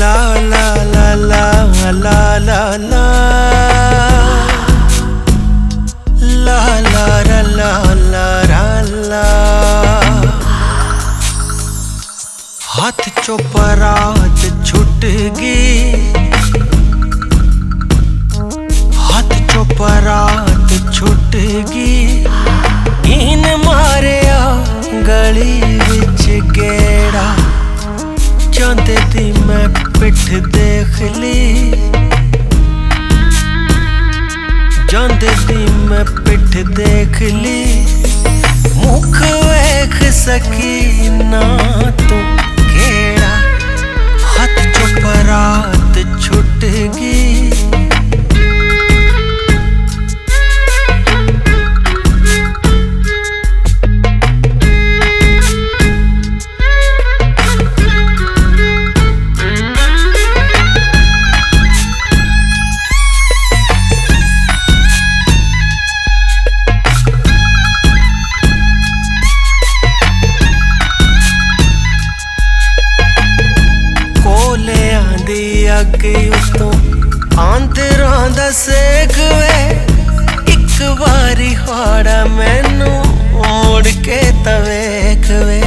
La la la la la la la la la la la la हाथ चो परात छुट गई, हाथ चो परात छुट गई। इन मारिया गली विच गेड़ा, चांदे दी मैं पिठ देख ली, चांदे दी मैं पिठ देख ली। मुख वेख सकी ना तू केड़ा, हाथ चो परात छुट गई। अगे उतों आंदरां दा सेक वे, एक बारी हाड़ा मैनू मुड़ के तवेख वे।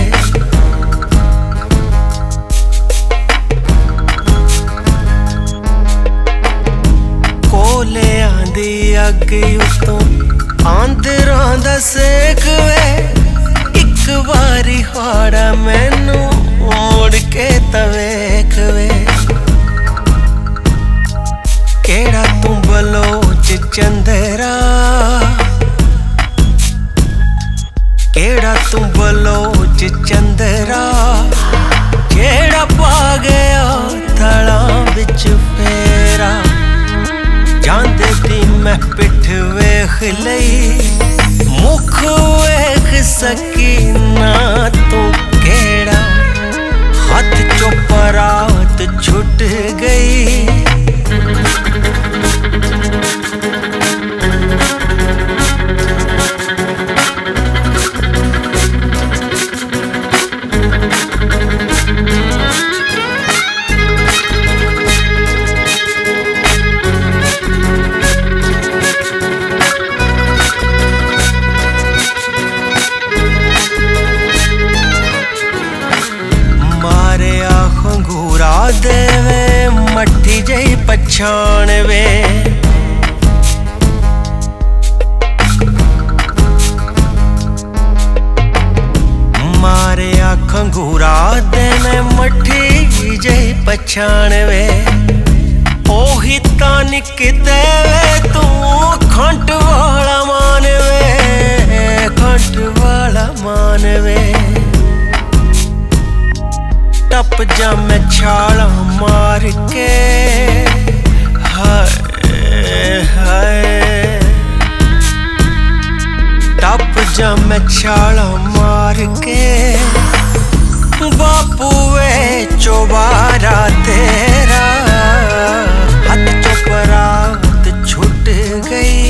कोले आंदी अगे उतों आंदरां दा सेक वे, एक बारी हाड़ा मैनू मुड़ के तवेख वे। केड़ा तू बलोच चंदरा, केड़ा तू बलोच चंदरा, केड़ा पा गया थड़ा बिच फेरा। जांदे दी मैं पिठ वेख लई, मुख वेख सकी ना तू केड़ा, हाथ चो परात छुट गई। देवे मट्ठी जही पछाण वे, मारे खंगूरा देवे मट्ठी जही पछाण वे। ओही तानिक देवे तू खंट वाला मान वे, खंट वाला मान वे। टप जा मैं छाला मार के, हाय हाय, टप जा मैं छाला मार के। बापू वे चौबारा तेरा, हाथ चो परात छुट गई।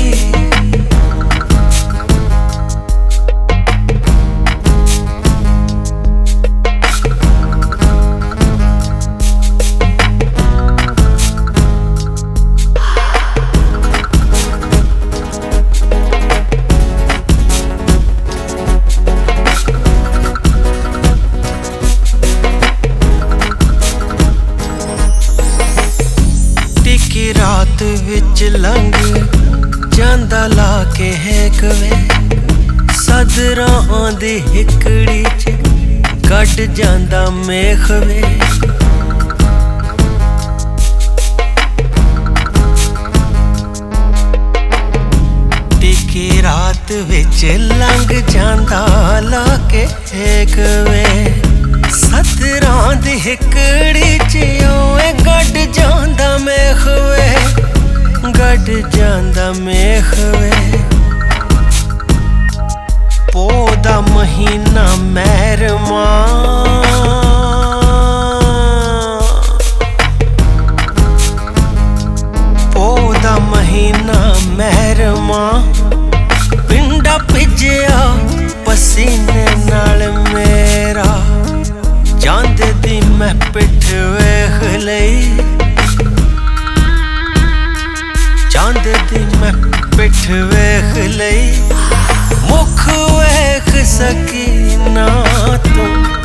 रात विच लंघ जांदा ला के हेक वे, सदरां दी हिकड़ी च कट जांदा मेख वे। टिकी रात विच लंघ जांदा ला के हेक वे, सदरां दी हिकड़ी च ओए गड जांदा मेख वे, गड जांदा मेख वे। पौधा महीना महरमा, पौधा महीना महरमा। पिंडा भिजया पसीने नाल मेरा, जांदे दी मैं पिठ वेख ਲਈ ਚਾਂਦ ਦੀ मैं पिठ वेख लई मुख वेख सकी ना तू